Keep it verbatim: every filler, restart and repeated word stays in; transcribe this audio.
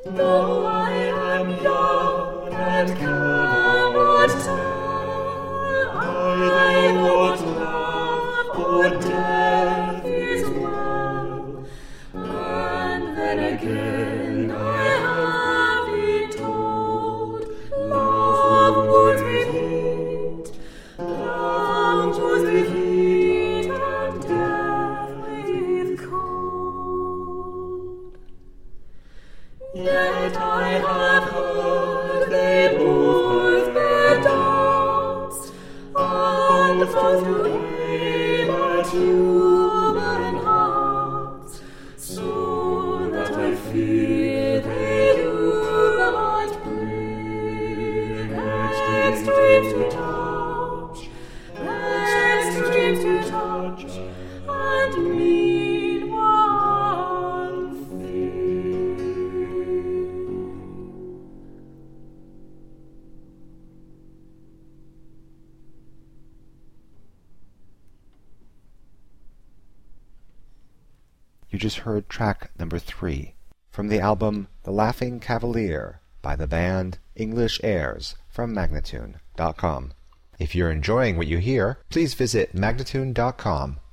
Though I am young and cannot tell, I thought love or death is well. And then again I have been told, love was with heat, love was with heat, and death with cold. Yet I have heard they both bear doubts, and both will aim at human hearts, so that I fear they do might bring extreme to touch, extreme to touch, and mean one thing. You just heard track number three from the album The Laughing Cavalier by the band English Airs from Magnatune dot com. If you're enjoying what you hear, please visit Magnatune dot com